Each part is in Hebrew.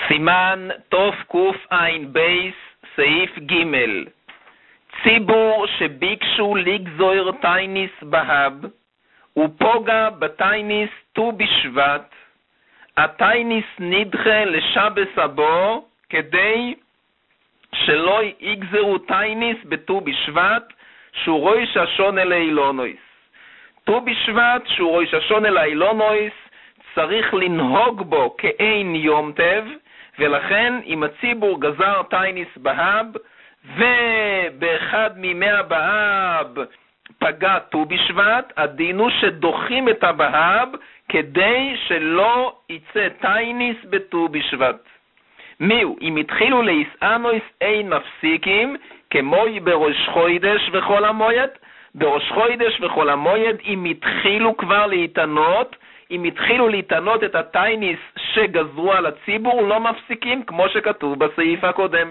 סימן תקע"ב סעיף ג' ציבור שביקשו לגזור תייניס בהב ופוגע בתייניס ט"ו בשבט, התייניס נדחה לשבס הבא כדי שלא יגזרו תייניס בט"ו בשבט שהוא ראש השונה לאילונויס. ט"ו בשבט שהוא ראש השונה לאילונויס צריך לנהוג בו כאין יום טב, ולכן אם הציבור גזר תייניס בהב ובאחד מימי הבהב פגע ט"ו בשבט, הדין הוא שדוחים את הבהב כדי שלא יצא תייניס בט"ו בשבט. מיהו? אם התחילו להיסענויס אין מפסיקים, כמו בראש חודש וכל המועד. בראש חודש וכל המועד, אם התחילו כבר להתענות, אם התחילו להתענות את התייניס שגזרו על הציבור, לא מפסיקים, כמו שכתוב בסעיף הקודם.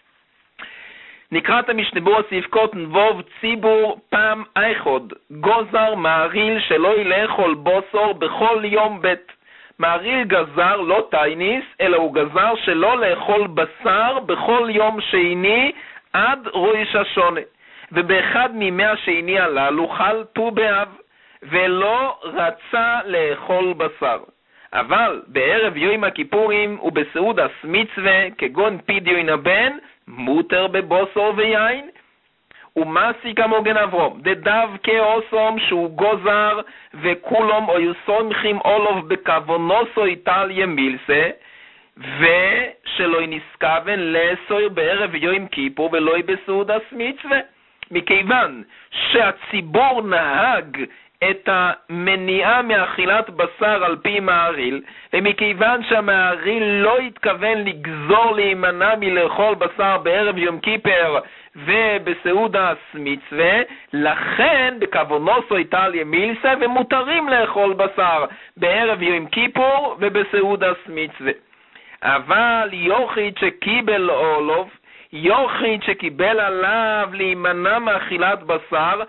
נקרא את המשנה הסעיף קוטן ווב ציבור פעם איכוד, גוזר מעריל שלא לאכול בוסור בכל יום בית. מעריל גזר לא תייניס, אלא הוא גזר שלא לאכול בשר בכל יום שני עד ראש השונה. ובאחד מימי השני הללו חל ט"ו באב, ולא רצה לאכול בשר. אבל בערב יום הכיפורים ובסעודת מצווה כגון פדיון הבן, מותר בבוסור ויין. ומסי כמוגן אברום, דדווקא עושום שהוא גוזר וכולם או יסומכים אולוב בכוונוסו איטליה מילסה, ושלא נסכוון לאסור בערב יום כיפור ולא בסעודת מצווה. מכיוון שהציבור נהג את המניעה מאכילת בשר על פי מעריל, ומכיוון שהמעריל לא התכוון לגזור להימנע מלאכול בשר בערב יום כיפר ובסעודת מצווה, לכן בכוונוסו איטליה מילסה ומותרים לאכול בשר בערב יום כיפור ובסעודת מצווה. אבל יוחיד שקיבל אולוב, יוחיד שקיבל עליו להימנע מאכילת בשר,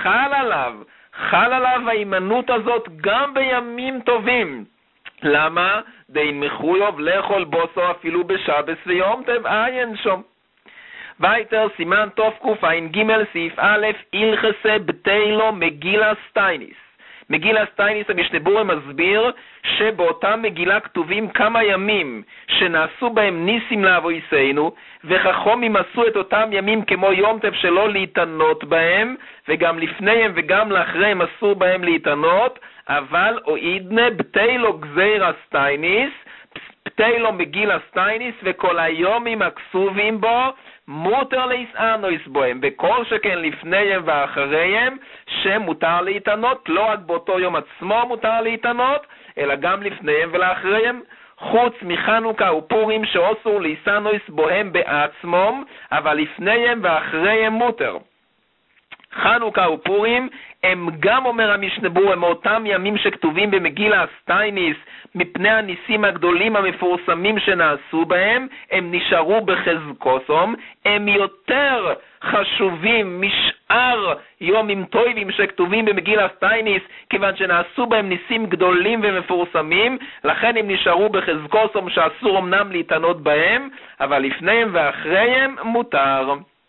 חל עליו ההימנעות הזאת גם בימים טובים. למה? דין מחויב לאכול בוסו אפילו בשבס ויום טב עין שום. וייטר סימן תקע"ג סעיף א' הלכסה בתילו מגילת תייניס. מגילת תייניס המשנה ברורה מסביר שבאותה מגילה כתובים כמה ימים שנעשו בהם ניסים לאבויסנו, וחכמים עשו את אותם ימים כמו יום טב שלא להתענות בהם, וגם לפניהם וגם לאחריהם אסור בהם להתענות, אבל אוידנה בתילו גזירס תייניס, בתילו מגילת תייניס, וכל היומים הכסובים בו מותר להיסענויס בהם, בכל שכן לפניהם ואחריהם שמותר להתענות, לא רק באותו יום עצמו מותר להתענות, אלא גם לפניהם ולאחריהם, חוץ מחנוכה ופורים שאוסור להיסענויס בהם בעצמם, אבל לפניהם ואחריהם מותר. חנוכה ופורים הם גם, אומר המשנה ברורה, הם אותם ימים שכתובים במגילת תייניס, מפני הניסים הגדולים המפורסמים שנעשו בהם, הם נשארו בחזקוסום, הם יותר חשובים משאר יומים טובים שכתובים במגילת תייניס, כיוון שנעשו בהם ניסים גדולים ומפורסמים, לכן הם נשארו בחזקוסום שאסור אמנם להתענות בהם, אבל לפניהם ואחריהם מותר.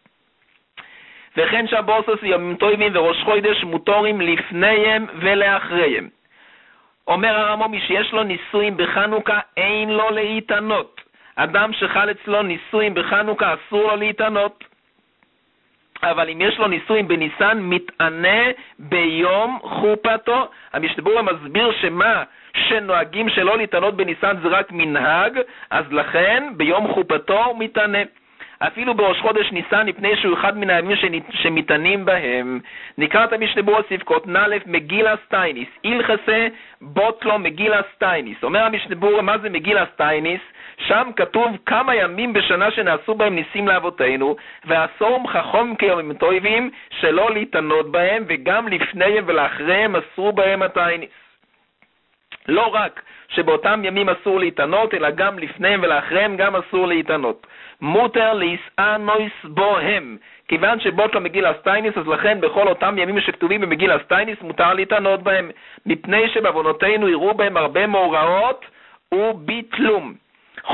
וכן שבוסוס יומים טובים וראש חודש מותרים לפניהם ולאחריהם. אומר הרמב"ם, מי שיש לו נישואים בחנוכה אין לו להתענות. אדם שחל אצלו נישואים בחנוכה אסור לו להתענות. אבל אם יש לו נישואים בניסן מתענה ביום חופתו. המשנה ברורה מסביר שמה שנוהגים שלא להתענות בניסן זה רק מנהג, אז לכן ביום חופתו הוא מתענה. אפילו בראש חודש ניסן, מפני שהוא אחד מן הימים שמתענים בהם. נקרא את המשנה ברורה סעיף קוטן א' מגילת תייניס, הלכסה בוטלו מגילת תייניס. אומר המשנה ברורה, מה זה מגילת תייניס? שם כתוב כמה ימים בשנה שנעשו בהם ניסים לאבותינו, ואסור חכמים כיומים טובים שלא להתענות בהם, וגם לפניהם ולאחריהם אסרו בהם התייניס. לא רק שבאותם ימים אסור להתענות, אלא גם לפניהם ולאחריהם גם אסור להתענות. מותר להיסענויס בוהם. כיוון שבוטלו מגילת תייניס, אז לכן בכל אותם ימים שכתובים במגילת תייניס מותר להתענות בהם, מפני שבעוונותינו יראו בהם הרבה מאורעות וביטלום.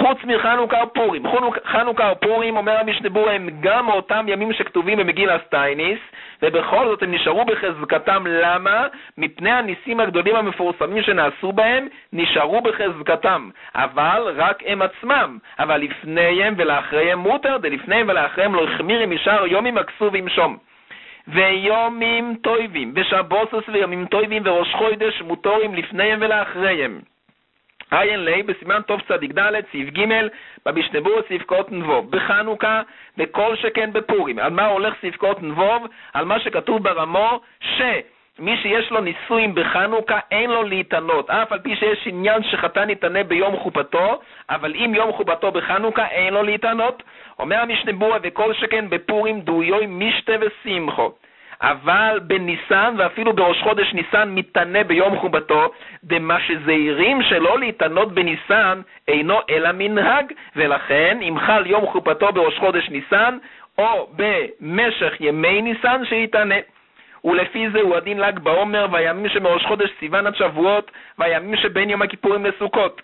חוץ מחנוכה ופורים. חנוכה ופורים, אומר המשנה ברורה, הם גם אותם ימים שכתובים במגילת טייניס, ובכל זאת הם נשארו בחזקתם. למה? מפני הניסים הגדולים המפורסמים שנעשו בהם, נשארו בחזקתם. אבל רק הם עצמם. אבל לפניהם ולאחריהם מותר, דלפניהם ולאחריהם לא החמיר משאר יומים הכסובים שום. ויומים טויבים, ושבוסס ויומים טויבים וראש חודש מותרים לפניהם ולאחריהם. עין לי בסימן טוב צדיק ד' סעיף ג' במשנה ברורה סעיף קוטן ווב. בחנוכה וכל שכן בפורים. על מה הולך סעיף קוטן ווב? על מה שכתוב ברמו שמי שיש לו נישואים בחנוכה אין לו להתענות, אף על פי שיש עניין שחתן יתענה ביום חופתו, אבל אם יום חופתו בחנוכה אין לו להתענות. אומר המשנה ברורה וכל שכן בפורים דויוי משתה ושמחו. אבל בניסן ואפילו בראש חודש ניסן מתענה ביום חובתו, דמה שזהירים שלא להתענות בניסן אינו אלא מנהג, ולכן אם חל יום חופתו בראש חודש ניסן או במשך ימי ניסן שיתענה. ולפי זה הוא הדין ל"ג בעומר והימים שמראש חודש סיוון עד שבועות והימים שבין יום הכיפורים לסוכות.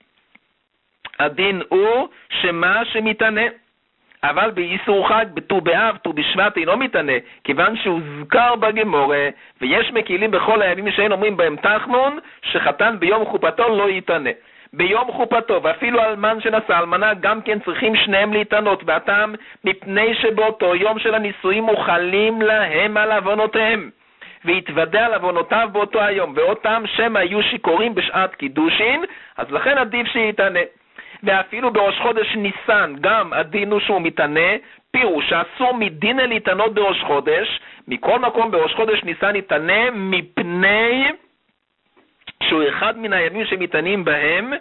הדין הוא שמה שמתענה. אבל באיסור חג, בט"ו באב, ט"ו בשבט אינו מתענה, כיוון שהוזכר בגמורה, ויש מקילים בכל הימים שאין אומרים בהם תחנון, שחתן ביום חופתו לא יתענה. ביום חופתו, ואפילו אלמן שנשא אלמנה, גם כן צריכים שניהם להתענות, והטעם מפני שבאותו יום של הנישואים מוחלים להם על עוונותיהם, והתוודע על עוונותיו באותו היום, ואותם שם היו שיכורים בשעת קידושין, אז לכן עדיף שיתענה. ואפילו בראש חודש ניסן גם הדין הוא שהוא מתענה, פירוש שאסור מדין להתענות בראש חודש. מכל מקום בראש חודש ניסן יתענה מפני שהוא אחד מן הימים שמתענים בהם,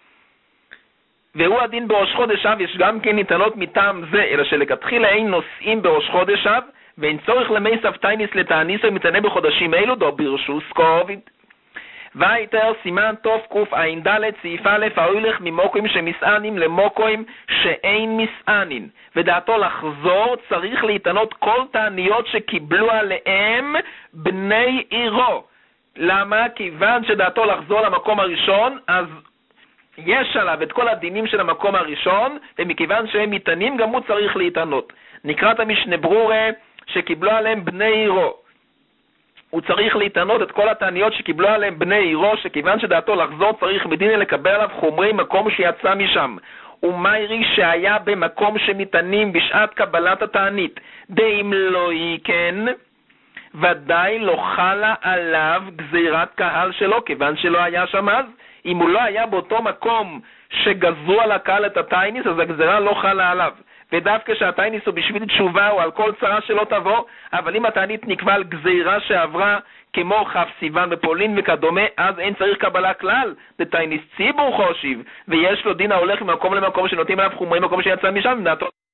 והוא הדין בראש חודש אב. יש גם כן ניתנות מטעם זה, אלא שלכתחילה אין נושאים בראש חודש אב, ואין צורך למי סבתייניס לתעניס ומתענה בחודשים אלו, דו ברשוס קוביד. והיתר סימן טוב קע"ד סעיף א' ההולך ממוקוים שמסענים למוקוים שאין מסענין, ודעתו לחזור צריך להתענות כל תעניות שקיבלו עליהם בני עירו. למה? כיוון שדעתו לחזור למקום הראשון, אז יש עליו את כל הדינים של המקום הראשון, ומכיוון שהם מתענים גם הוא צריך להתענות. נקראת המשנה ברורה שקיבלו עליהם בני עירו, הוא צריך להתענות את כל התעניות שקיבלו עליהם בני עירו, שכיוון שדעתו לחזור צריך בדין לקבל עליו חומרי מקום שיצא משם. ומיירי שהיה במקום שמתענים בשעת קבלת התענית, דאם לא יקן, ודאי לא חלה עליו גזירת קהל שלו, כיוון שלא היה שם אז. אם הוא לא היה באותו מקום שגזרו על הקהל את התעניס, אז הגזירה לא חלה עליו. ודווקא שהתעניס הוא בשביל תשובה או על כל צרה שלא תבוא, אבל אם התענית נקבע על גזירה שעברה כמו כ' סיוון בפולין וכדומה, אז אין צריך קבלה כלל. דתעניס ציבור חושיב, ויש לו דין ההולך ממקום למקום שנותנים עליו חומרי מקום שיצא משם,